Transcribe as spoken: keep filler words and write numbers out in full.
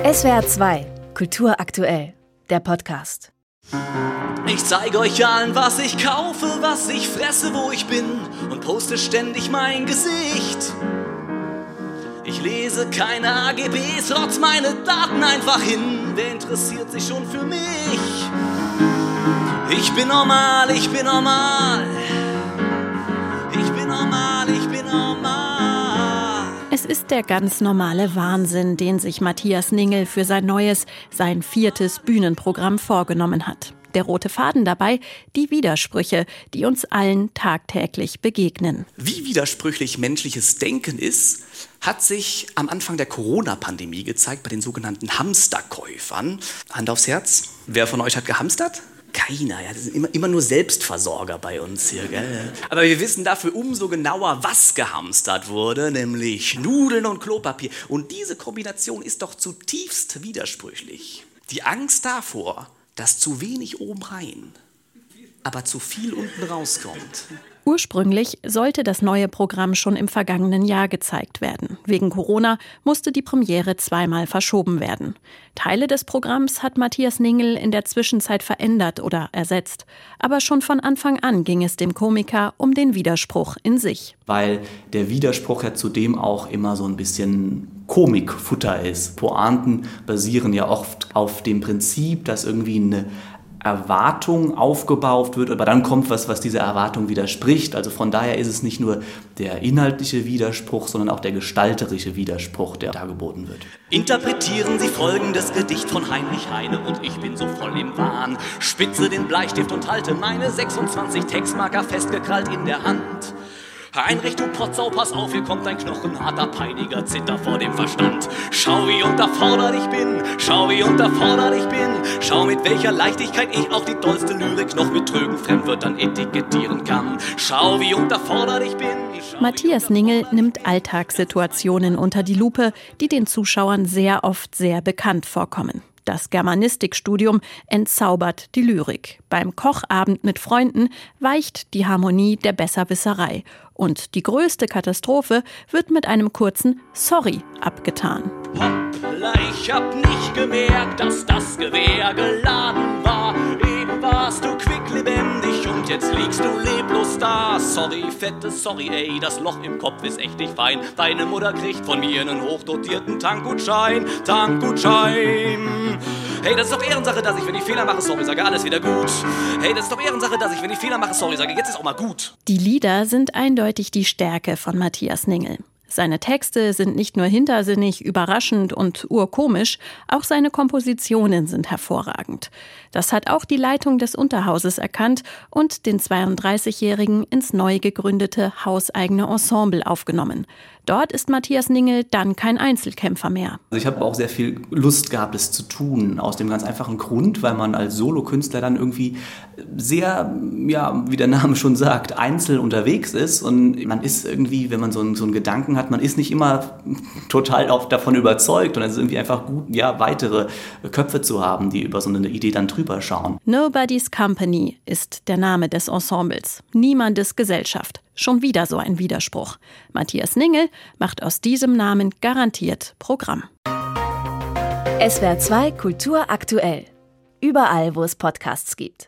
S W R zwei, Kultur aktuell, der Podcast. Ich zeige euch allen, was ich kaufe, was ich fresse, wo ich bin und poste ständig mein Gesicht. Ich lese keine A G Bs, rotz meine Daten einfach hin. Wer interessiert sich schon für mich? Ich bin normal, ich bin normal. Ich bin normal, ich bin normal. Es ist der ganz normale Wahnsinn, den sich Matthias Ningel für sein neues, sein viertes Bühnenprogramm vorgenommen hat. Der rote Faden dabei, die Widersprüche, die uns allen tagtäglich begegnen. Wie widersprüchlich menschliches Denken ist, hat sich am Anfang der Corona-Pandemie gezeigt bei den sogenannten Hamsterkäufern. Hand aufs Herz, wer von euch hat gehamstert? Keiner, ja, das sind immer, immer nur Selbstversorger bei uns hier, gell? Aber wir wissen dafür umso genauer, was gehamstert wurde, nämlich Nudeln und Klopapier. Und diese Kombination ist doch zutiefst widersprüchlich. Die Angst davor, dass zu wenig oben rein, aber zu viel unten rauskommt. Ursprünglich sollte das neue Programm schon im vergangenen Jahr gezeigt werden. Wegen Corona musste die Premiere zweimal verschoben werden. Teile des Programms hat Matthias Ningel in der Zwischenzeit verändert oder ersetzt. Aber schon von Anfang an ging es dem Komiker um den Widerspruch in sich. Weil der Widerspruch ja zudem auch immer so ein bisschen Komikfutter ist. Pointen basieren ja oft auf dem Prinzip, dass irgendwie eine Erwartung aufgebaut wird, aber dann kommt was, was dieser Erwartung widerspricht. Also von daher ist es nicht nur der inhaltliche Widerspruch, sondern auch der gestalterische Widerspruch, der dargeboten wird. Interpretieren Sie folgendes Gedicht von Heinrich Heine und ich bin so voll im Wahn. Spitze den Bleistift und halte meine sechsundzwanzig Textmarker festgekrallt in der Hand. Heinrich, du Potsau, pass auf, hier kommt ein knochenharter Peiniger, zitter vor dem Verstand. Schau, wie unterfordert ich bin, schau, wie unterfordert ich bin. Schau, mit welcher Leichtigkeit ich auch die dollste Lyrik noch mit trögen Fremdwörtern etikettieren kann. Schau, wie unterfordert ich bin. Schau, Matthias Ningel nimmt Alltagssituationen unter die Lupe, die den Zuschauern sehr oft sehr bekannt vorkommen. Das Germanistikstudium entzaubert die Lyrik. Beim Kochabend mit Freunden weicht die Harmonie der Besserwisserei. Und die größte Katastrophe wird mit einem kurzen Sorry abgetan. Hoppla, ich hab nicht gemerkt, dass das Gewehr geladen war. Eben warst du quicklebendig und jetzt liegst du leblos da. Sorry, fette Sorry, ey, das Loch im Kopf ist echt nicht fein. Deine Mutter kriegt von mir einen hochdotierten Tankgutschein, Tankgutschein. Hey, das ist doch Ehrensache, dass ich, wenn ich Fehler mache, sorry, sage, alles wieder gut. Hey, das ist doch Ehrensache, dass ich, wenn ich Fehler mache, sorry, sage, jetzt ist auch mal gut. Die Lieder sind eindeutig die Stärke von Matthias Ningel. Seine Texte sind nicht nur hintersinnig, überraschend und urkomisch, auch seine Kompositionen sind hervorragend. Das hat auch die Leitung des Unterhauses erkannt und den zweiunddreißigjährigen ins neu gegründete hauseigene Ensemble aufgenommen. Dort ist Matthias Ningel dann kein Einzelkämpfer mehr. Also ich habe auch sehr viel Lust gehabt, es zu tun, aus dem ganz einfachen Grund, weil man als Solokünstler dann irgendwie sehr, ja, wie der Name schon sagt, einzeln unterwegs ist und man ist irgendwie, wenn man so einen, so einen Gedanken hat, man ist nicht immer total auch davon überzeugt und es ist irgendwie einfach gut, ja, weitere Köpfe zu haben, die über so eine Idee dann drüber schauen. Nobody's Company ist der Name des Ensembles. Niemandes Gesellschaft. Schon wieder so ein Widerspruch. Matthias Ningel macht aus diesem Namen garantiert Programm. S W R zwei Kultur aktuell. Überall, wo es Podcasts gibt.